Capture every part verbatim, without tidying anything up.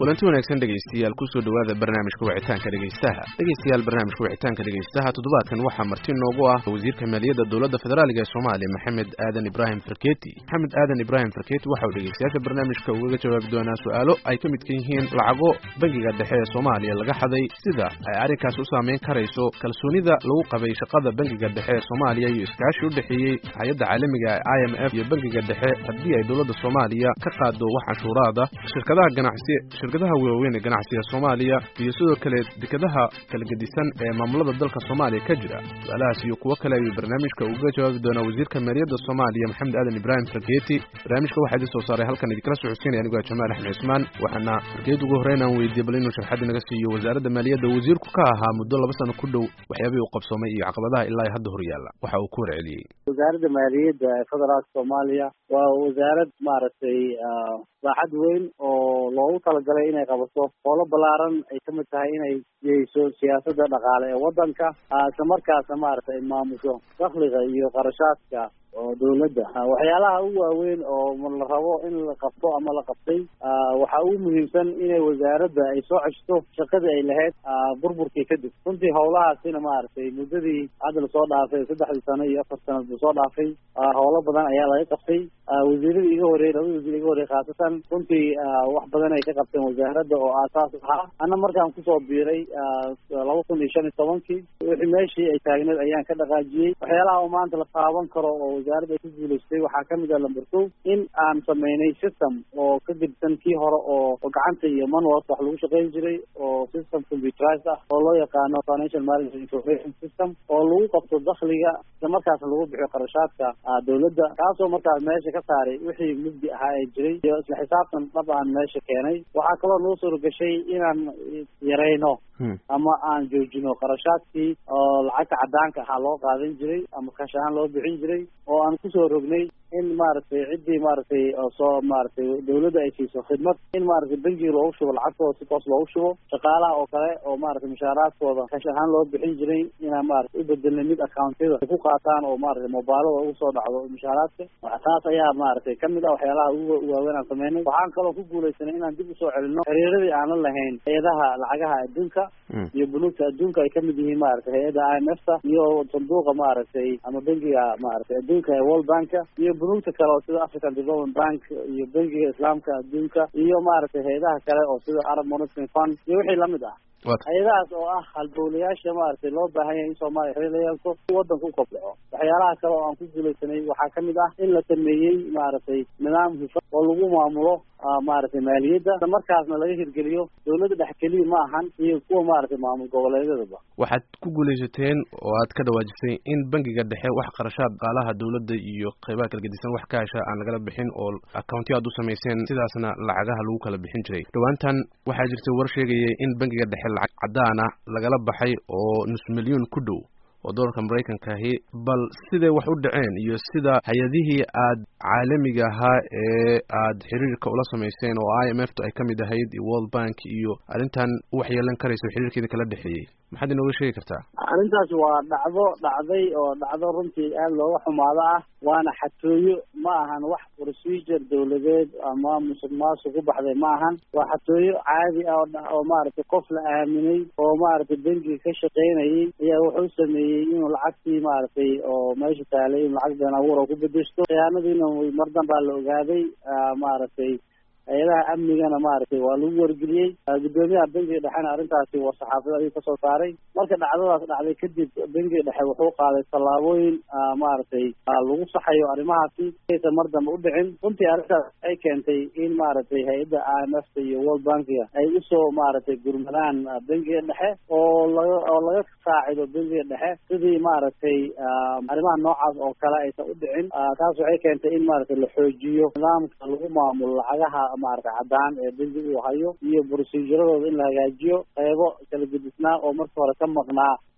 kulanti wanaagsan dhegeystayaal ku soo dhawaada barnaamijka wicitaanka dhegeystaha dhegeystayaal barnaamijka wicitaanka dhegeystaha toddobaadkan waxaa marti noogu ah wasiirka maaliyadda dowladda federaalka ee Soomaaliya Maxamed Aadan Ibrahim Farkeeti Maxamed Aadan Ibrahim Farkeeti waxa uu dhegeystayaasha barnaamijka uga jawaabi doonaa su'aalo ay ka mid yihiin lacago bangiga dhexe ee Soomaaliya laga xaday sida ay arrinkaas u saameyn karayso kalsoonida lagu qabay shaqada bangiga dhexe ee Soomaaliya iyo iskaashi u dhaxeeyay hay'adda caalamiga ah I M F iyo bangiga dhexe haddii ay dowladda Soomaaliya ka qaado wax cashuuraada shirkadaha ganacsi shirkadaha waaweyn ee ganacsiga Soomaaliya iyo sidoo kale dekedaha kala gedisan ee maamulada dalka Soomaaliya ka jira su'aalahaas iyo kuwa kale ay barnaamijka uga jawaabi doonaa wasiirka maaliyadda Soomaaliya Maxamed Aadan Ibrahim Farkeeti barnaamijka waxaa idin soo saaray halkan idin soo xuseen anigu Jamaal Axmed Ismaan waxaana Farkeeti ugu horeyn aan weydiiyay bal inuu sharaxaad naga siiyo wasaaradda maaliyadda wasiirku ka ahaa muddo laba sano ku dhow waxyaabay uu qabsoomay iyo caqabadaha ilaa hadda hor yaala waxa uu ku warceliyay wasaaradda maaliyadda ee federaalka Soomaaliya waa wasaarad maaragtay baaxad weyn oo loogu talagalay inay qabato howlo balaaran ay ka mid tahay inay yeeyso siyaasadda dhaqaale ee waddanka isla markaasna maaragtay maamusho dakhliga iyo qarashaadka oo dawladda waxyaalaha ugu waaweyn oo la rabo in la qabto ama la qabtay waxa ugu muhiimsan inay wasaaradda ay soo ceshto shaqadii ay lahayd burburkii kadib runtii howlahaasina maaragtay muddadii hadda lasoo dhaafay saddexdii sano iyo afar sano lasoo dhaafay howlo badan ayaa laga qabtay wasiiradii iga horreeyay labada wasiir iga horreeyay khaasatan runtii wax badan ay ka qabteen wasaaradda oo aasaas ahaa anna markaan kusoo biiray laba kun iyo shan iyo tobankii wixii meeshii ay taagneed ayaan ka dhaqaajiyey waxyaalaha oo maanta la taaban karo oo wasaaradda ay ku guulaystay waxaa kamid ah lamber two in aan sameynay system oo ka gedsan kii hore oo gacanta iyo manualka wax lagu shaqayn jiray oo system computerized ah oo loo yaqaano financial management information system oo lagu qabto dakhliga isla markaasna lagu bixiyo qarashaadka dawladda kaasoo markaas meesha ka saaray wixii mugdi ahaa ee jiray iyo isla xisaabtan dhab aan meesha keenay waxaa kaloo noo soo rogashay inaan yarayno ama aan joojino qarashaadkii oo lacagta cadaanka ahaa loo qaadan jiray ama kash ahaan loo bixin jiray oo aan kusoo rognay in maaragtay ciddii maaragtay soo maaragtay dawladda ay siiso khidmad in maaragtay bangiga loogu shubo lacagtooda si toos loogu shubo shaqaalaha oo kale oo maaragtay mushaaraadkooda kash ahaan loo bixin jiray inaan maaragtay u bedelnay mid accountyada ay ku qaataan oo maaragtay mobilada ugu soo dhacdo mushaaraadka taas ayaa maaragtay kamid ah waxyaalaha ugu waaweyn aan sameynay waxaan kaloo ku guulaysanay inaan dib usoo celino xiriiradii aanan lahayn hay-adaha lacagaha adduunka iyo bunuugta adduunka ay kamid yihiin maaragtay hay-adda I M F ta iyo sanduuqa maaragtay ama bangiga maaragtay adduunka ee World Bank iyo bunuugta kale oo sida African Development Bank iyo bangiga Islaamka adduunka iyo maaragtay hay-adaha kale oo sida Arab Monetary Fund iyo wixii lamid ah hay-adahaas oo ah halbowlayaasha maaragtay loo baahan yahay in Soomaaliya xiriir la yeelto si waddanka u kobco waxyaalaha kale oo aan ku guulaysanay waxaa kamid ah in la sameeyey maaragtay nidaam hufan oo lagu maamulo maaragtay maaliyadda isla markaasna laga hirgeliyo dawladda dhex keliya ma ahan iyo kuwa maaragtay maamul goboleedyadaba waxaad ku guulaysateen oo aad ka dhawaajisay in bangiga dhexe wax qarashaad dhaqaalaha dawladda iyo qaybaha kala gedisan wax ka hesha aan lagala bixin oo accountiyo aad u samayseen sidaasna lacagaha lagu kala bixin jiray dhowaantan waxaa jirtay war sheegayay in bangiga dhexe lacag cadaan ah lagala baxay oo nus milyuun ku dhow oo doolarka Mareykanka ahi bal sidee wax u dhaceen iyo sida hay'adihii aad caalamiga ahaa ee aad xiriirka ula samayseen oo I M F ay kamid ahayd iyo World Bank iyo arrintan wax yeelan karayso xiriirkeeda kala dhaxeeyay maxaad inooga sheegi kartaa arrintaas waa dhacdo dhacday oo dhacdo runtii aad looga xumaado ah waana xatooyo ma ahan wax procedure dawladeed ama musuqmaasuq ku baxday ma ahan waa xatooyo caadi ah oo maaragtay qof la aaminay oo maaragtay bangiga ka shaqaynayay ayaa wuxuu sameeyey inuu lacagtii maaragtay oo meesha taalay in lacag been abuur oo ku bedeshto khiyaanadiina mar danbaa la ogaaday maaragtay hay-adaha amnigana maaragtay waa lagu wargeliyey guddoomiyaha bangiga dhexena arrintaasi waa saxaafada ayuu kasoo saaray marka dhacdadaas dhacday kadib bangiga dhexe wuxuu qaaday tallaabooyin maaragtay lagu saxayo arrimahaasi aysan mar dambe u dhicin runtii arrintaas ay keentay in maaragtay hay-adda I M F ta iyo World Bankiga ay usoo maaragtay gurmadaan bangiga dhexe oo laga oo laga saacido bangiga dhexe sidii maaragtay arrimaha noocaas oo kale aysan u dhicin taas waxay keentay in maaragtay la xoojiyo nidaamka lagu maamulo lacagaha maaragtay cadaan ee bangiga uu hayo iyo procedure-dooda in la hagaajiyo qaybo kala gedisnaa oo marka hore ka maqnaa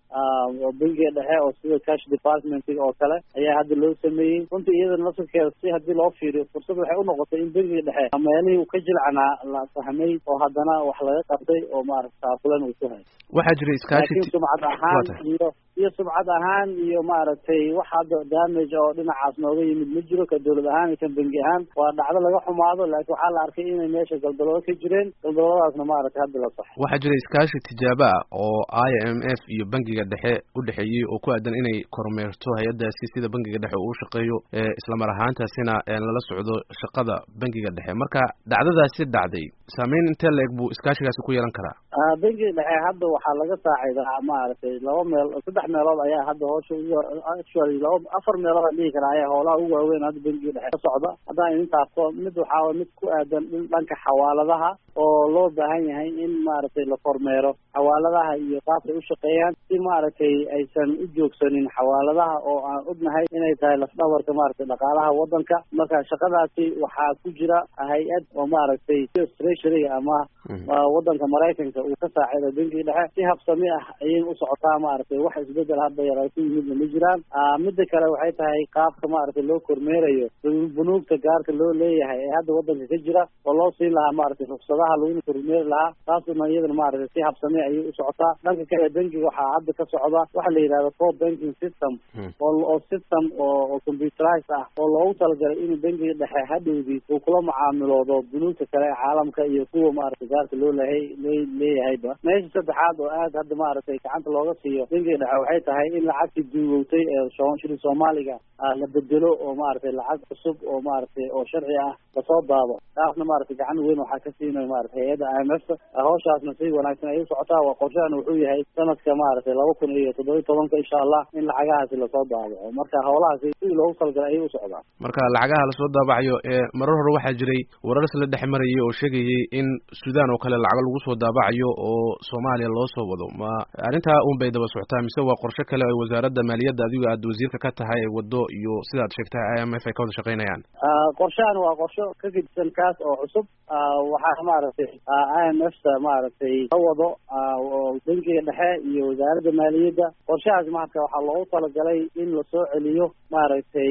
bangiga dhexe oo sida cash departmentiga oo kale ayaa hadda loo sameeyey. runtii iyadana laftirkeeda si haddii loo fiiriyo fursad waxay unoqotay in bangiga dhexe meelihii uu ka jilcanaa la fahmay oo haddana wax laga qabtay oo maaragta taafulan uu ku hay. waxaa jira iskaashi laakiin sumcad ahaan iyo iyo sumcad ahaan iyo maaragtay wax hadda damage oo dhinacaas nooga yimid ma jiro. ka dawlad ahaan iyo kan bangi ahaan waa dhacdo laga xumaado, laakiin waxaa la arkay inay meesha galdaloodo ka jireen, galdaloodadaasna maaragtay hadda la saxay. waxaa jira iskaashi tijaabo ah oo I M F iyo bangiga dhexe u dhexeeyey oo ku aadan inay kormeerto hay-adaasi sida bangiga dhexe uu shaqeeyo islamar ahaantaasina lala socdo shaqada bangiga dhexe. marka dhacdadaasi dhacday saameyn intee la eg buu iskaashigaasi ku yeelan karaa? bangiga dhexe hadda waxaa laga saacidaa maaragtay laba meel saddex meelood ayaa hadda hoosha actually laba afar meelood aan dhihi karaa ayaa howlaha ugu waaweyn hadda bangiga dhexe ka socda. haddaan idin taabto mid waxaa mid ku aadan dhanka xawaaladaha oo loo baahan yahay in maaragtay la kormeero xawaaladaha iyo qaabkay u shaqeeyaan si maaragtay aysan u joogsanin xawaaladaha oo aan ognahay inay tahay lafdhabarka maaragtay dhaqaalaha wadanka. marka shaqadaasi waxaa ku jira hay-ad oo maaragtay treasuryga ama wadanka maraykanka uu ka saacido bangiga dhexe si habsami ah ayay u socotaa. maaragtay wax isbedel hadda yar ay ku yimidna ma jiraan. midda kale waxay tahay qaabka maaragtay loo kormeerayo bunuugta gaarka loo leeyahay ee hadda wadanka ka jira oo loo siin lahaa maaragtay ruksadaha laguna kormeeri lahaa, taasna iyadana maaragtay si habsami ayay u socotaa. dhanka kale bangiga waxaa hadda ka socda waxa la yidhahdo core banking system oo oo system oo computerized ah oo loogu talagalay in bangiga dhexe hadhowdii uu kula macaamiloodo bunuugta kale ee caalamka iyo kuwa maaragtay gaarka loo leeyahay leeyahayba. meesha saddexaad oo aad hadda maaragtay gacanta looga siiyo bangiga dhexe waxay tahay in lacagtii duugowtay ee shilin soomaaliga la bedelo oo maaragtay lacag cusub oo maaragtay oo sharci ah lasoo daabo. taasna maaragtay gacan weyn waxaa ka siinaya maaragtay hay-adda I M F. hawshaasna si wanaagsan ay u socotaa. waa qorshahana wuxuu yahay sanadka maaragtay laba kun iyo toddoba iyo tobanka insha allah in lacagahaasi lasoo daabaco. marka howlahaasi sidii loogu talagalay ayay u socdaan. marka lacagaha lasoo daabacayo ee marar hore waxaa jiray warar la dhex marayay oo sheegayay in Suudaan oo kale lacag lagu soo daabacayo oo Soomaaliya loo soo wado. ma arrintaa uun bay daba socotaa mise waa qorshe kale oo wasaaradda maaliyadda adigu aad wasiirka ka tahay ay wado iyo sidaad sheegtay I M F ay ka wada shaqeynayaan? qorshahan waa qorsho ka gedisan kaas oo cusub. waxaa maaragtay I M F maaragtay ka wado bangiga dhexe iyo wasaaradda maaliyadda. qorshahaas marka waxaa loogu talagalay in lasoo celiyo maaragtay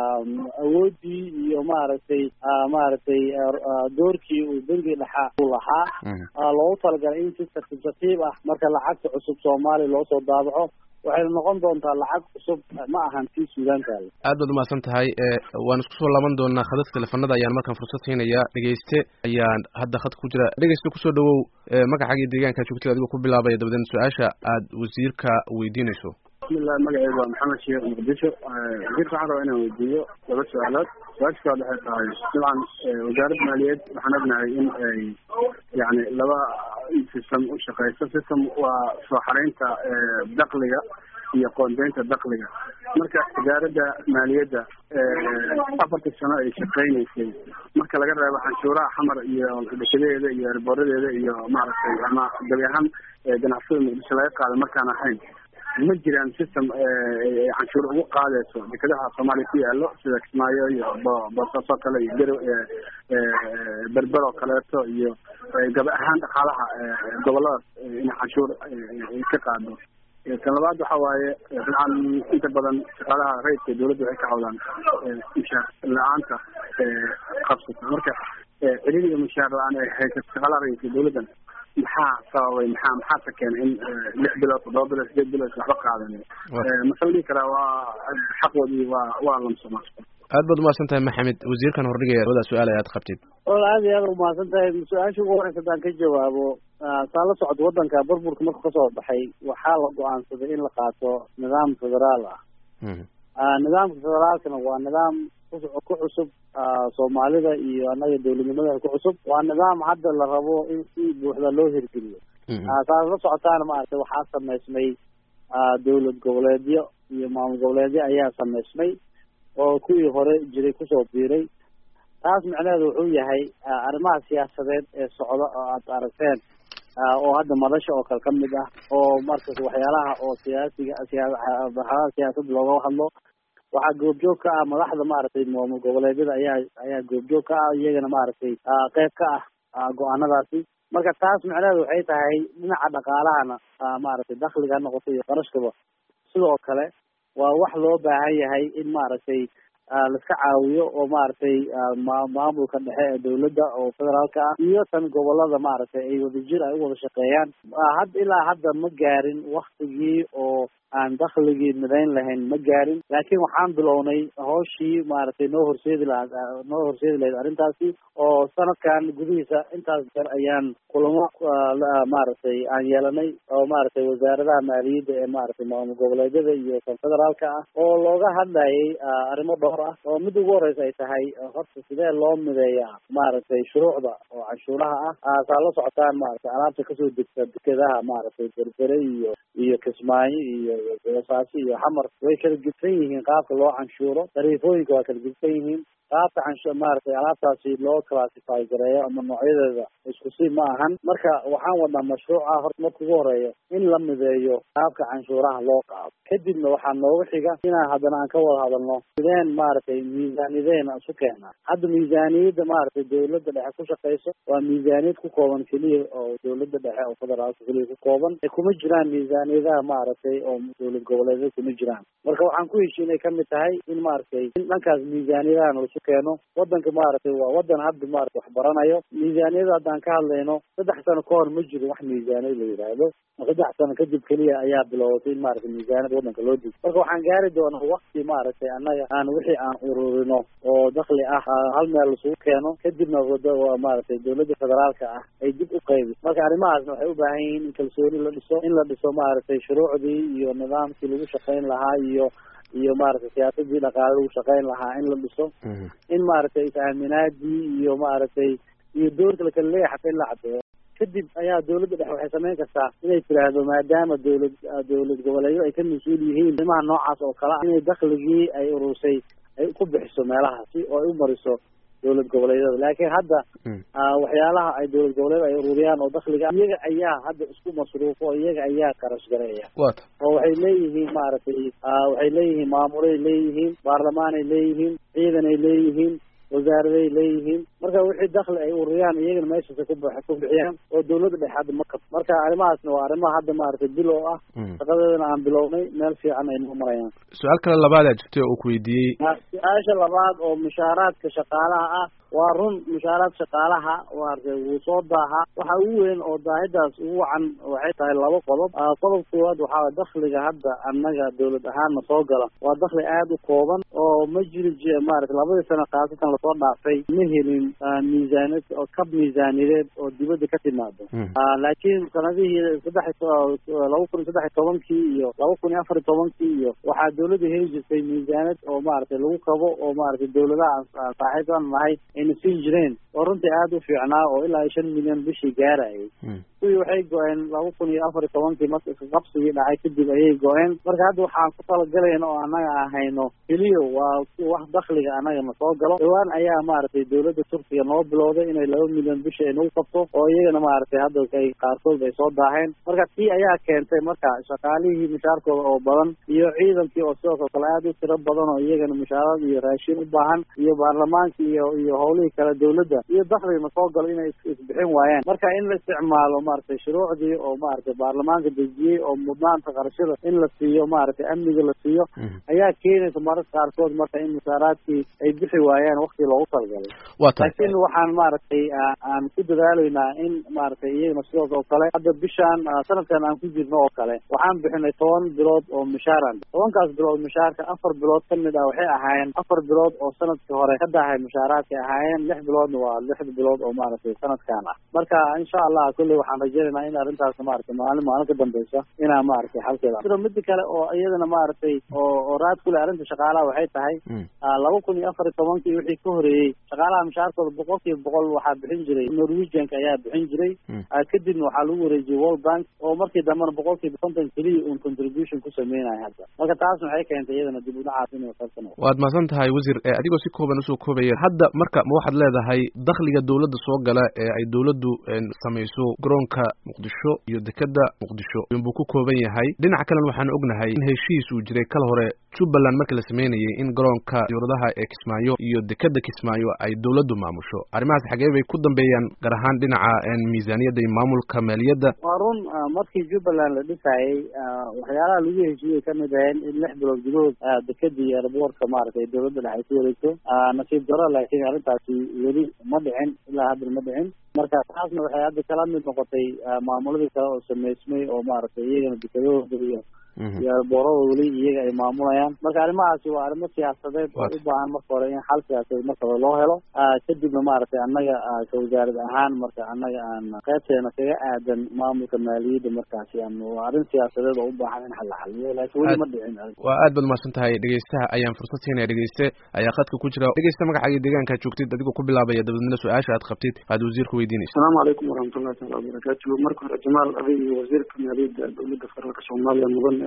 awoodii iyo maaragtay maaragtay doorkii uu bangiga dhexe u lahaa. loogu talagalay in si tartiib tartiib ah marka lacagta cusub Soomaaliya loo soo daabaco waxay noqon doontaa lacag cusub, ma ahan tii Suudaanka. aad baad umahadsan tahay. waan isku soo laaban doonaa khadadka teleefanada ayaan markaan fursad siinaya. dhegeyste ayaan hadda khad ku jira. dhegeyste kusoo dhawow magacaaga iyo deegaanka joogtada adigoo ku bilaabaya dabadeedna su-aasha aad wasiirka weydiinayso. bismillah, magacaygu waa maxamed sheekh muqdisho. wasiirka waxaan rabaa inaan weydiiyo laba su-aalood. su-aasha koowaad waxay tahay dabcan wasaaradda maaliyadd waxaan ognahay in ay yani laba system u shaqeyso. system waa soo xareynta dakliga iyo qoondeynta dakliga. marka wasaaradda maaliyadda afartii sano ay shaqeynaysay marka laga reebo canshuuraha xamar iyo dekedadeeda iyo erboradeeda iyo maaragtay ama gabi ahaan ganacsada muqdisho laga qaada markaan ahayn, ma jiraan system canshuur ugu qaadayso dekedaha Soomaaliya ku yaalo sida Kismaayo iyo Boosaaso kale iyo Garowe Berbera oo kaleeto iyo gabi ahaan dhaqaalaha goboladaas in canshuur ka qaado. tan labaad waxa waaye dabcan inta badan shaqaalaha rayidka dawladda waxay ka cawdaan mushaar la-aanta qabsata. marka ciriiriga mushaar la-aan ay haysato shaqaalaha rayidka dawladdan maxaa sababay maxaa maxaase keenay in lix bilood toddoba bilood sideed bilood waxba qaadanin? masala dhihi karaa waa xaqoodii waa waa lamsoma. aad baad umahadsan tahay maxamed. wasiirkan hordhigaya labada su-aal ayaad qabtid. wal aad iyo aad umahadsan tahay. su-aasha ugu horeysa haddaan ka jawaabo, saa la socod wadanka burburka markuu kasoo baxay waxaa la go-aansaday in la qaato nidaam federaal ah. nidaamka federaalkana waa nidaam ku cusub Soomaalida iyo anaga dawladnimada ku cusub. waa nidaam hadda la rabo in si buuxda loo hirgeliyo. saa la socotaana maaragtay waxaa sameysmay dawlad goboleedyo iyo maamul goboleedyo ayaa sameysmay oo kuwii hore jiray kusoo biiray. taas macnaheedu wuxuu yahay arrimaha siyaasadeed ee socda oo aad aragteen oo hadda madasha oo kale ka mid ah oo markas waxyaalaha oo siyaasiga siyaasada siyaasadda looga hadlo waxaa goobjoog ka ah madaxda maaragtay maamul goboleedyada ayaa ayaa goobjoog ka ah iyagana maaragtay qayb ka ah go-aanadaasi. marka taas macnaheedu waxay tahay dhinaca dhaqaalahana maaragtay dakhliga ha noqoto iyo qarashkaba sidoo kale waa wax loo baahan yahay in maaragtay laiska caawiyo oo maaragtay maamulka dhexe ee dawladda oo federaalka ah iyo tan gobolada maaragtay ay wadajir ay u wada shaqeeyaan. had ilaa hadda ma gaarin waktigii oo aan dakhligii midayn lahayn ma gaarin, laakiin waxaan bilownay hawshii maaragtay noo horseedi lahaa noo horseedi lahayd arrintaasi oo sanadkan gudihiisa intaas jeer ayaan kulamo maaragtay aan yeelanay oo maaragtay wasaaradaha maaliyadda ee maaragtay maamul goboleedyada iyo kan federaalka ah oo looga hadlayay arrimo dhowr ah oo mid ugu horeysa ay tahay horta sidee loo mideeyaa maaragtay shuruucda oo canshuuraha ah saa la socotaan maaragtay alaabta kasoo degta dekedaha maaragtay berbere iyo iyo kismaayo iyo saasi iyo xamar way kala gedsan yihiin qaabka loo canshuuro, tariifooyinka waa kala gedsan yihiin, qaabka canshuur maaragtay alaabtaasi loo classify gareeyo ama noocyadeeda isku si ma ahan. marka waxaan wadnaa mashruuca horta marka ugu horeeya in la mideeyo qaabka canshuuraha loo qaado, kadibna waxaa nooga xiga inaan haddana aan ka wada hadalno sideen maaragtay miisaaniyadeen isu keenaa. hadda miisaaniyadda maaragtay dawladda dhexe ku shaqeyso waa miisaaniyad ku kooban keliya oo dawladda dhexe oo federaalka keliya ku kooban, ay kuma jiraan miisaaniyadaha maaragtay oo dawlad goboleedyada kuma jiraan. marka waxaan ku heshiin ay kamid tahay in maaragtay in dhankaas miisaaniyadahan lasu keeno. wadanka maaragtay waa wadan hadda maaragtay wax baranayo, miisaaniyada haddaan ka hadlayno saddex sano ka hor ma jiro wax miisaaniyad la yidhaahdo, saddex sano kadib keliya ayaa bilowatay in maaragtay miisaaniyad wadanka loo digo. marka waxaan gaari doonaa wakti maaragtay annaga aan wixii aan ururino oo dakhli ah hal meel lasugu keeno, kadibna maaragtay dawladda federaalka ah ay dib u qaybiso. marka arrimahaasna waxay u baahan yihiin in kalsooni la dhiso, in la dhiso maaragtay shuruucdii iyo nidaamkii lagu shaqayn lahaa iyo iyo maaragtay siyaasadii dhaqaale lagu shaqayn lahaa in la dhiso, in maaragtay is-aaminaadii iyo maaragtay iyo doorka lakala leeyahay xataa in la cadeeyo. kadib ayaa dawladda dhexe waxay samayn kartaa inay tiraahdo maadaama dawlad dawlad goboleedyo ay ka mas-uul yihiin arrimaha noocaas oo kale ah inay dakhligii ay urursay ay ku bixiso meelahaasi oo ay u mariso dawlad goboleedyada. laakiin hadda waxyaalaha ay dawlad goboleed ay ururiyaan oo dakhliga iyaga ayaa hadda isku masruufo oo iyaga ayaa qarash gareeya oo waxay leeyihiin maaragtay waxay leeyihiin maamulay leeyihiin, baarlamaanay leeyihiin, ciidanay leeyihiin, wasaaraday leeyihiin. marka wixii dakhli ay ururiyaan iyagana meeshaas ku ku bixiyaan oo dawladda dhexe hadda ma kabto. marka arrimahaasna waa arrimaha hadda maaragtay bilow ah, shaqadeedana aan bilownay meel fiican ay noo marayaan. su-aal kale labaad aa jirtay oo ku weydiiyey su-aasha labaad oo mushaaraadka shaqaalaha ah waa run mushaaraad shaqaalaha maaragtay wuu soo daaha. waxa ugu weyn oo daahidaas ugu wacan waxay tahay laba qodob. qodob koowaad waxaa dakhliga hadda annaga dawlad ahaanna soo gala waa dakhli aada u kooban oo ma jiri j maaragtay labadii sano khaasatan lasoo dhaafay ma helin miisaaniyad oo kab miisaaniyadeed oo dibadda ka timaado. laakiin sanadihii saddex laba kun iyo saddex iyo tobankii iyo laba kun iyo afar iyo tobankii iyo waxaa dawladda heli jirtay miisaaniyad oo maaragtay lagu kabo oo maaragtay dawladaha aan saaxiibaan nahay ayna siin jireen oo runtii aada u fiicnaa oo ilaa iyo shan milyan bishii gaarayay. kuwii waxay go-een laba kun iyo afar iyo tobankii marka isqabsigii dhacay kadib ayay go-een. marka hadda waxaan ku talagalayna oo annaga aan hayno keliya waa wax dakhliga annagana soo galo. dhawaan ayaa maaragtay dawladda turkiga noo bilowday inay laba milyan bishi ay nagu qabto oo iyagana maaragtay hadda ay qaarkood ay soo daaheen. marka tii ayaa keentay marka shaqaalihii mushaarkooda oo badan iyo ciidankii oo sidoo kale aada u tiro badan oo iyagana mushaarad iyo raashin u baahan iyo baarlamaanka iyo iyo howlihii kale dawladda iyo dakhligana soo galo inay isbixin waayaan. marka in la isticmaalo maaragtay shuruucdii oo maaragtay baarlamaanka dejiyey oo mudnaanta qarashada in la siiyo maaragtay amniga la siiyo ayaa keenaysa mararka qaarkood marka in mushaaraadkii ay bixi waayaan waktii loogu talagalay. laakiin waxaan maaragtay aan ku dadaalaynaa in maaragtay iyagana sidoos oo kale hadda bishaan sanadkan aan ku jirno oo kale waxaan bixinay toban bilood oo mushaaran. tobankaas bilood mushaarka afar bilood kamid ah waxay ahaayeen afar bilood oo sanadkii hore ka dahay mushaaraadkay ahaayeen, lix biloodna waa lix bilood oo maaragtay sanadkan ah. marka insha allah kolley waxaan rajaynaynaa in arrintaas maaragtay maalin maalin ka dambeysa inaa maaragtay xalkeeda sida mida kale oo iyadana maaragtay oo oo raad ku leh arrinta shaqaalaha waxay tahay laba kun iyo afar iyo tobankii wixii ka horeeyey shaqaalaha mushaarkooda boqol kiiba boqol waxaa bixin jiray norwegianka ayaa bixin jiray. kadibna waxaa lagu wareejiyey world bank oo markii dambena boqol kiiba konton keliya uun contribution ku sameynaya hadda. marka taasna waxay keentay iyadana dib u dhacaas inay qaybsano. waad mahadsan tahay wasiir. adigoo si kooban usoo koobaya hadda marka ma waxaad leedahay dakhliga dawladda soo gala ee ay dawladdu samayso garoonka muqdisho iyo dekeda muqdisho inbuu ku kooban yahay. dhinaca kalena waxaan ognahay in heshiis uu jiray kala hore Jubbaland markii la sameynayay in garoonka diyaaradaha ee Kismaayo iyo dekada Kismaayo ay dawladdu maamusho arrimahaas xagee bay ku dambeeyaan gaar ahaan dhinaca miisaaniyadda iyo maamulka maaliyadda waa run markii Jubbaland la dhisayay waxyaalaha lagu heshiiyay ka mid ah in lix bilood gudahood dekadii airportka maaragtay dawladda dhexe ku wareegto nasiib darro laakiin arrintaasi weli ma dhicin ilaa hadda ma dhicin marka taasna waxay hadda kala mid noqotay maamuladii kale oo sameysmay oo maaragtay iyagana dekadooda iyo iyo boorada weli iyaga ay maamulayaan marka arrimahaasi waa arrimo siyaasadeed oo u baahan marka hore in xal siyaasadeed marka loo helo kadibna maaragtay annaga ka wasaarad ahaan marka annaga aan qaybteena kaga aadan maamulka maaliyadda markaasi aan waa arrin siyaasadeed oo u baahan in xal la xaliyo laakiin weli ma dhicin waa aad baad mahadsan tahay dhegeystaha ayaan fursad siinaya dhegeyste ayaa khadka ku jira dhegeysta magacaaga deegaanka joogtid adigoo ku bilaabaya dabadna su-aasha aad qabtid aad wasiirka weydiinayso asalaamu calaykum waraxmatullahi taala wabarakaatu marka hore jamaal adig iyo wasiirka maaliyadda dowladda federaalka soomaaliya mudan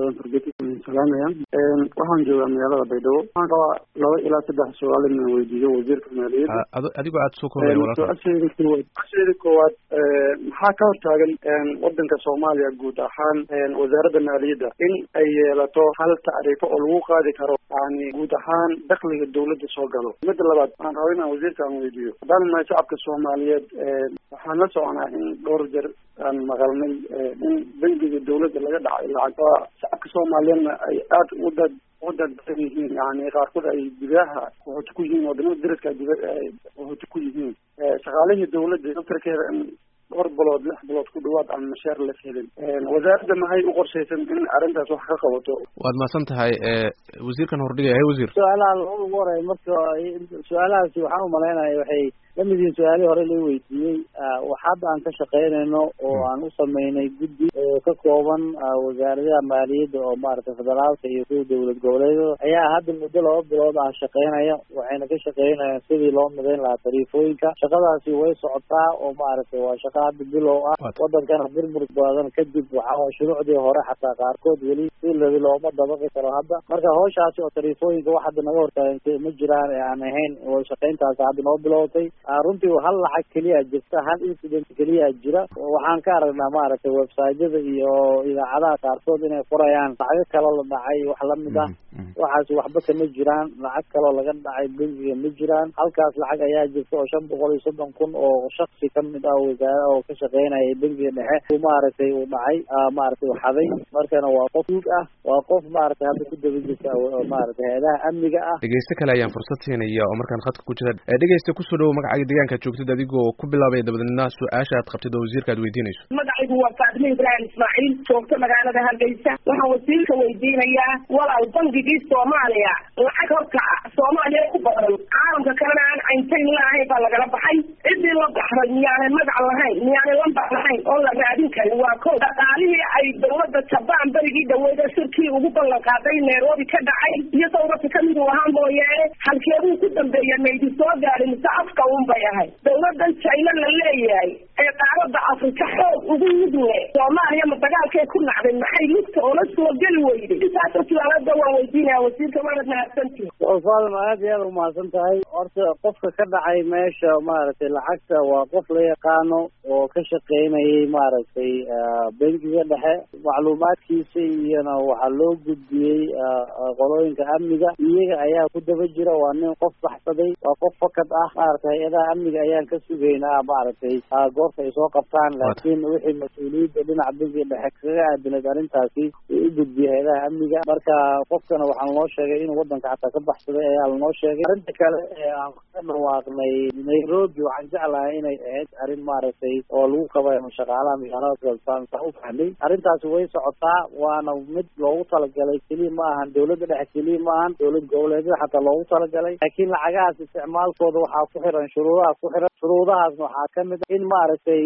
salaamaya waxaan joogaa magaalada Baydhabo waxaan qabaa laba ilaa saddex su'aal inaan weydiiyo wasiirka maaliyadda adigoo aad soo koobay walaalka su-aasheeda koowaad maxaa ka hortaagan wadanka Soomaaliya guud ahaan wasaaradda maaliyadda in ay yeelato hal tacriifo oo lagu qaadi karo yani guud ahaan dakhliga dawladda soo galo midda labaad waxaan rabaa inaan wasiirka aan weydiiyo haddaan nahay shacabka Soomaaliyeed waxaan la soconaa in dhowr jeer aan maqalnay in bangiga dawladda laga dhacay lacag shacabka Soomaaliyeedna ay aad u dad u dad yihiin yani qaarkood ay gudaha wuxuu ku yihiin wadamada dariska wuxuu ku yihiin shaqaalihii dawladda daftarkeeda in dhowr bilood lix bilood ku dhawaad aan mashaar la helin wasaaradda maxay u qorshaysan in arrintaas wax ka qabato waad mahadsan tahay wasiirkan hordhigaya hay wasiir su-aalaha lagu horay marka su-aalahaasi waxaan u malaynaya waxay lamid yihiin su-aalihii hore loo weydiiyey wax hadda aan ka shaqaynayno oo aan u sameynay guddi oo ka kooban wasaaradaha maaliyadda oo maaragtay federaalka iyo kuwa dowlad goboleedyada ayaa hadda muddo laba bilood ah shaqaynaya waxayna ka shaqaynayaan sidii loo midayn lahaa tariifooyinka shaqadaasi way socotaa oo maaragtay waa shaqa hadda bilow ah wadankana burbur badan kadib waxaa shuruucdii hore xataa qaarkood weli si labi looma dabaqi karo hadda marka hawshaasi oo tariifooyinka wax hadda naga hortaagantay ma jiraan ee aan ahayn oo shaqayntaasi hadda noo bilowtay runtii hal lacag keliya jirta hal incident keliya jira waxaan ka aragnaa maaragtay website-yada iyo idaacadaha qaarkood inay qorayaan lacago kaloo la dhacay wax lamid ah waxaas waxba kama jiraan lacag kaloo laga dhacay bangiga ma jiraan halkaas lacag ayaa jirta oo shan boqol iyo soddon kun oo shaksi kamid ah wasaare oo ka shaqeynaya bangiga dhexe uu maaragtay uu dhacay maaragtay waxaday markana waa qof duug ah waa qof maaragtay hadda ku daba jirta maaragtay hay-adaha amniga ah dhegeyste kale ayaan fursad siinaya oo markaan khadka ku jira dhegeyste kusoo dhawo magacaaga deegaanka joogtid adigoo ku bilaabaya dabadna su-aasha aad qabtid oo wasiirka aad weydiinayso magacaygu waa Faatimo Ibrahim Ismaaciil joogta magaalada Hargeysa waxaan wasiirka weydiinayaa walaal bangigii Soomaaliya lacag horta Soomaaliya ku badan caalamka kalena aan cayntayn lahayn baa lagala baxay cidii la baxray miyaanay magac lahayn miyaanay lambar lahayn oo la raadin karin waa koo dhaqaalihii ay dawladda Jabaan barigii dhaweeda shirkii ugu ballan qaaday Nairobi ka dhacay iyo dawladda kamid u ahaan mooyaane halkeeduu ku dambeeyay meydii soo gaarin mise afka un bay ahay dawladdan China la leeyahay ee qaaradda Afrika xoog ugu yidne Soomaaliya ma dagaalkay ku nacday maxay lugta oo la soo geli weyday intaas su'aalaha waan weydiinaya wasiirka waana mahadsantihiin Faadan aad iyo aad u mahadsan tahay horta qofka ka dhacay meesha maaragtay lacagta waa qof la yaqaano oo ka shaqeynayay maaragtay bangiga dhexe macluumaadkiisa iyana waxaa loo gudbiyey qolooyinka amniga iyaga ayaa ku daba jira waa nin qof baxsaday waa qof fakad ah maaragtay hay-adaha amniga ayaan ka sugaynaa maaragtay goorta ay soo qabtaan laakiin wixii mas-uuliyadda dhinaca bangiga dhexe kaga aadanayd arrintaasi uu u gudbiyey hay-adaha amniga marka qofkana waxaan loo sheegay inuu wadanka xataa ka baxsaday ayaa lanoo sheegay arrinta kale ee aan ka dhawaaqnay Nairobi waxaan jeclahay inay ahayd arrin maaragtay oo lagu qabayo shaqaalaha magaalada saan u fahmay arrintaasi way socotaa waana mid loogu talagalay keliya ma ahan dawladda dhexe keliya ma ahan dawlad goboleedyada xataa loogu talagalay laakiin lacagahaas isticmaalkooda waxaa ku xiran shuruudaha ku xiran shuruudahaasna waxaa kamid in maaragtay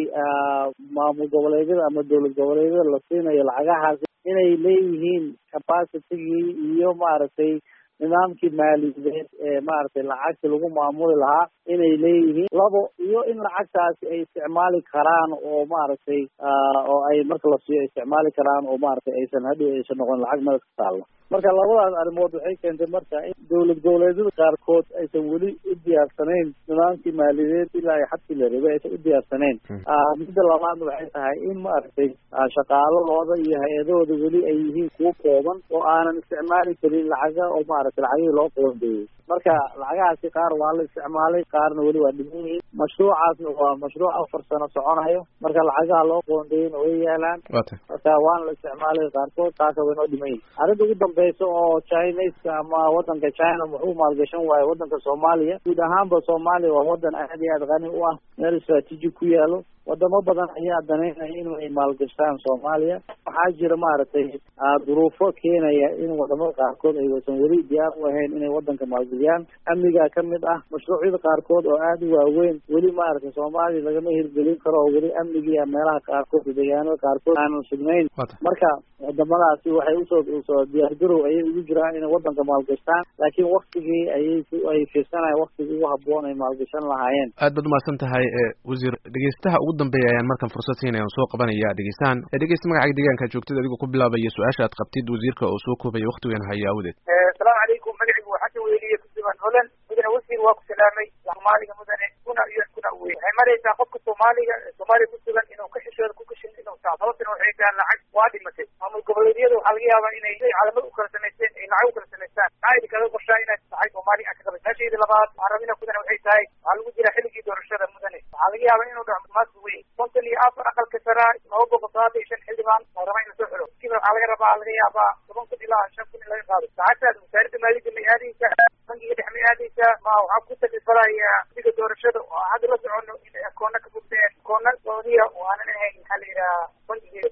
maamul goboleedyada ama dawlad goboleedyada la siinayo lacagahaas inay leeyihiin capacity-gii iyo maaragtay nidaamkii maaliyadeed ee maaragtay lacagta lagu maamuli lahaa inay leeyihiin labo iyo in lacagtaasi ay isticmaali karaan oo maaragtay oo ay marka la siiyo isticmaali karaan oo maaragtay aysan hadhow aysan noqon lacag meel ka taallo marka labadaas arrimood waxay keentay marka in dowlad goboleedyada qaarkood aysan weli u diyaarsanayn nidaamkii maaliyadeed ilaa ay xadkii la rabay aysan u diyaarsanayn midda labaadna waxay tahay in maaragtay shaqaaladooda iyo hay-adahooda weli ay yihiin kuwo kooban oo aanan isticmaali karin lacaga oo maaragtay lacagihii loo qoondeeyey marka lacagahaasi qaar waa la isticmaalay qaarna weli waa dhiman yihiin mashruucaasna waa mashruuc afar sano soconayo marka lacagaha loo qoondeeyeyna way yaalaan marka waana la isticmaalay qaarkood taasa way noo dhiman yihin arrinta ugu dambeysa oo chineska ama wadanka china muxuu maalgashan waayo wadanka soomaaliya guud ahaanba soomaaliya waa wadan aad iyo aad qani u ah meel istraatiiji ku yaalo wadamo badan ayaa danaynaya in ay maalgashtaan soomaaliya waxaa jira maaragtay duruufo keenaya in wadamada qaarkood aysan weli diyaar u ahayn inay wadanka maalgeliyaan amnigaa kamid ah mashruucyada qaarkood oo aada u waaweyn weli maaragtay soomaaliya lagama hirgelin karo oo weli amnigiia meelaha qaarkood iyo deegaanada qaarkood aanan sugnayn marka wadamadaasi waxay usoo usoo diyaargarow ayay ugu jiraan inay wadanka maalgashtaan laakiin waktigii ayay ay fiirsanaya waktigii ugu haboon ay maalgashan lahaayeen aad baad umahadsan tahay wasiir dhegeystaha ugu dambeeya ayaan markan fursad siinaya soo qabanaya dhegeystahan dhegeysta magacaaga deegaanka joogtada adigoo ku bilaabaya su-aasha aad qabtid wasiirka oo soo koobaya waktigan haya awdeed asalaamu calaykum magacigu waa xasan weliye kusugan holand mudane wasiir waa ku salaamay soomaaliga mudane kuna iyo kuna weyn waxay maraysaa qofka soomaaliga soomaaliya kusugan inuu ka xishooda ku kashin inuu saa sababtana waxay tahay lacag waa dhimatay maamul goboleedyada waxaa laga yaabaa inay calamad u kala samaysteen ay lacag u kala samaystaan maxaa kaga qorshaa inaad tahay soomaaliya aan ka qabay meeshayda labaad arabina kudane waxay tahay waxaa lagu jira xilligii doorashada mudane waxaa laga yaabaa inuu dhaco maas weyn konton iyo afar aqalka saraa laba boqol todobaatan iyo shan xildhibaan oo raba in lasoo xiro kiiba waxaa laga rabaa laga yaabaa toban kun ilaa shan kun in laga qaado lacagtaas wasaaradda maaliyadda may aadaysaa bankiga dhex may aadaysaa ma waxaa ku taklifalaya xilliga doorashada oo hadda la socono in akoona ka furteen akoona gooniya oo aanan ahayn maxaa la yidhaha bankigeeda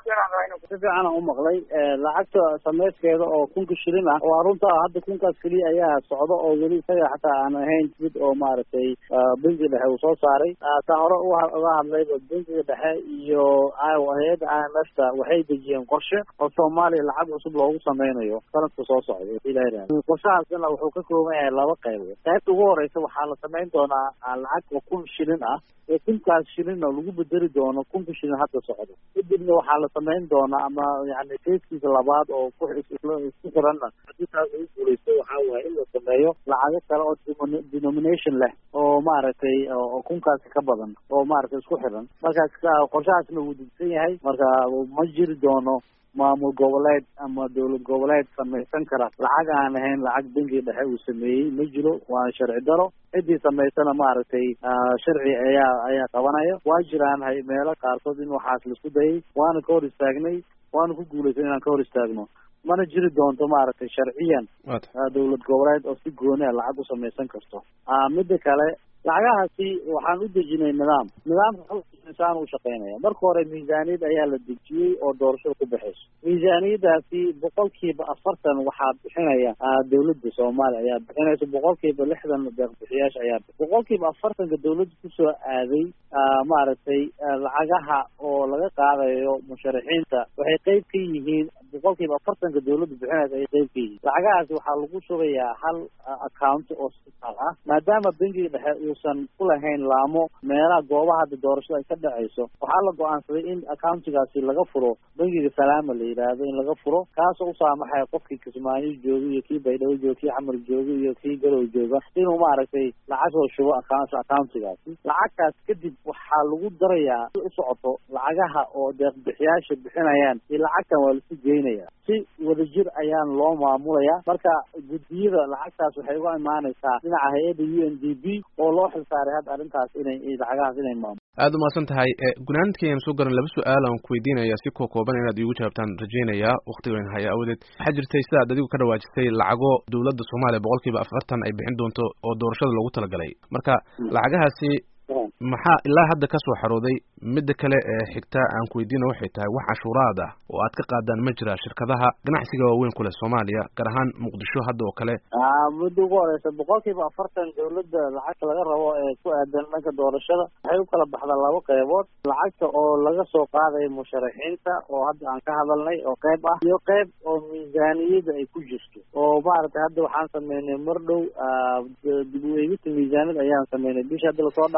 si fiican aan umaqlay lacagta sameyskeeda oo kunka shilin ah oo runta hadda kunkaas keliya ayaa socda oo weli isaga xataa aan ahayn mid oo maaragtay bankiga dhexe uu soo saaray taa hore uga hadlayba bankiga dhexe iyo hay-adda I M F ta waxay dejiyeen qorshe oo soomaaliya lacag cusub loogu sameynayo sanadka soo socda ilaah qorshahaasna wuxuu ka kooban yahay laba qaybood qaybta ugu horeysa waxaa la sameyn doonaa lacag oo kun shilin ah ee kunkaas shilin oo lagu bedeli doono kunka shilin hadda socda kadibna waxaa la sameyn doonaa ama yani keiskiisa labaad oo ku isku xiranna hadii taas ugu guuleysto waxaa waaye in la sameeyo lacago kale oo denomination leh oo maaragtay oo kunkaasi ka badan oo maaragtay isku xiran markaas qorshahaasna wuu degsan yahay marka ma jiri doono maamul goboleed ama dowlad goboleed samaysan kara lacag aan ahayn lacag bankiga dhexe uu sameeyey ma jiro waa sharci daro ciddii samaysana maaragtay sharci ayaa ayaa qabanaya waa jiraan hay meelo qaarkood in waxaas laisku dayay waana ka hor istaagnay waana ku guulaysan inaan ka hor istaagno mana jiri doonto maaragtay sharciyan dowlad goboleed oo si gooni a lacag u samaysan karto midda kale lacagahaasi waxaan u dejinay nidaam nidaamka insaan u shaqeynaya marka hore miisaaniyad ayaa la dejiyey oo doorashada ku baxayso miisaaniyadaasi boqolkiiba afartan waxaa bixinaya dawladda soomaaliya ayaa bixinaysa boqolkiiba lixdan deeqbixiyaasha ayaa boqolkiiba afartanka dawladda kusoo aaday maaragtay lacagaha oo laga qaadayo musharaxiinta waxay qeyb ka yihiin boqolkiiba afartanka dawladda bixinaysa ayay qeyb ka yihiin lacagahaasi waxaa lagu shubayaa hal account oo sital ah maadaama bankiga dhexe uusan ku lahayn laamo meelaha goobaha hadda doorashada ay ka dhacayso waxaa la go-aansaday in accountigaasi laga furo bankiga salaama la yidhaahdo in laga furo kaasoo u saamaxaya qofkii kismaayo jooga iyo kii baydhabo jooga kii xamar jooga iyo kii garow jooga inuu maaragtay lacag soo shubo accountigaasi lacagtaas kadib waxaa lagu darayaa si u socoto lacagaha oo deeqbixiyaasha bixinayaan iyo lacagtan waa lasu geynaya si wadajir ayaan loo maamulaya marka guddiyada lacagtaas waxay uga imaanaysaa dhinaca hay-adda U N D P oo loo xilsaaray hadda arrintaas inay lacagahaas inay maamulo aada umahadsan tahay gunaanadkayaan soo garan laba su-aal aan ku weydiinaya si koo kooban inaad iigu jawaabtaan rajaynayaa waktigan haya awdeed waxaa jirtay sidaad adigu ka dhawaajisay lacago dowladda soomaaliya boqolkiiba afartan ay bixin doonto oo doorashada loogu talagalay marka lacagahaasi maxaa ilaa hadda ka soo xarooday midda kale ee xigta aan ku weydiina waxay tahay wax cashuuraad ah oo aad ka qaadaan ma jira shirkadaha ganacsiga waaweyn ku leh soomaaliya gaar ahaan muqdisho hadda oo kale mudda ugu horeysa boqolkiiba afartan dawladda lacagta laga rabo ee ku aadan dhanka doorashada waxay u kala baxdaa laba qeybood lacagta oo laga soo qaadayo musharaxiinta oo hadda aan ka hadalnay oo qeyb ah iyo qeyb oo miisaaniyada ay ku jirto oo maaragtay hadda waxaan sameynay mar dhow dib u eegista miisaaniyad ayaan sameynay bisha hadda lasoo dhaafay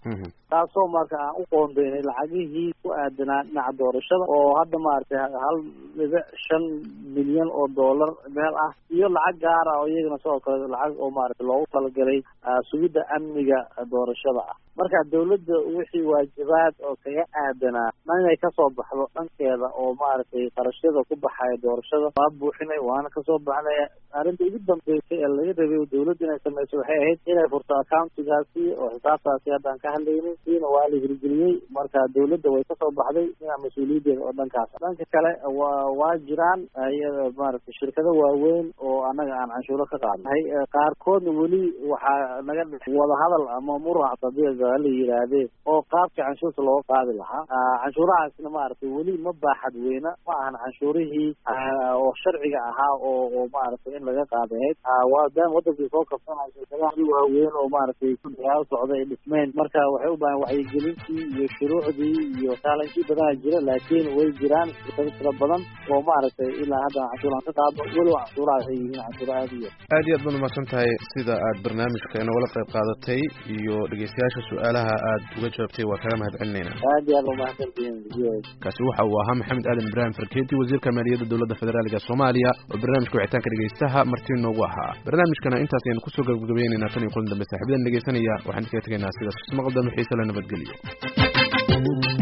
taasoo marka aan u qoondeynay lacagihii ku aadanaa dhinaca doorashada oo hadda maaragtay hal dhibic shan milyan oo dollar meel ah iyo lacag gaar ah oo iyagana sidoo kale lacag oo maaragtay loogu talagalay sugidda amniga doorashada ah. marka dawladda wixii waajibaad oo kaga aadanaa ma inay kasoo baxdo dhankeeda oo maaragtay qarashyada ku baxaya doorashada waa buuxinay waana kasoo baxnay. arrinta ugu dambeysay ee laga rabay dawladda inay sameyso waxay ahayd inay furto accountigaasi oo xisaabtaasi haddaan ka hadlaynay siina waa la hirgeliyey. marka dawladda way kasoo baxday inaa mas-uuliyadeeda oo dhankaas. dhanka kale waa waa jiraan iyada maaragtay shirkado waaweyn oo annaga aan canshuuro ka qaadnay qaarkoodna weli waxaa naga wadahadal ama murac tabiic la yiraahdee oo qaabka canshuurta loo qaadi lahaa. canshuurahaasna maaragtay weli ma baaxad weyna ma ahan canshuurihii oo sharciga ahaa oo oo maaragtay in laga qaadahayd waadaan wadankii soo kabsanaya shirkadaha waaweyn oo maaragtay dagaal socda ay dhismeen. marka waxay u baahan wacyigelintii iyo shuruucdii iyo taalankii badanaa jira laakiin way jiraan shirkado tira badan oo maaragtay ilaa hadda canshuuraan ka qaadno weli canshuuraha waxay yihiin canshuuro aad iyo aad iyo aad baad umahadsan tahay sida aad barnaamijka inagala qayb qaadatay iyo dhegeystayaasha su-aalaha aad uga jawaabtay waa kaga mahad celinayna. aad iyo aad umahadsantihiin. kaasi waxa uu ahaa maxamed aadan ibraahim farkeeti wasiirka maaliyadda dowladda federaaliga soomaaliya oo barnaamijka wicitaanka dhegeystaha martii noogu ahaa. barnaamijkana intaas aynu kusoo gabagabaynaynaa tan iyo kulan dambe saaxiibadan dhegeysanaya waxaan kaga tegaynaa sidaas maqal dambe xiise la nabadgeliyo.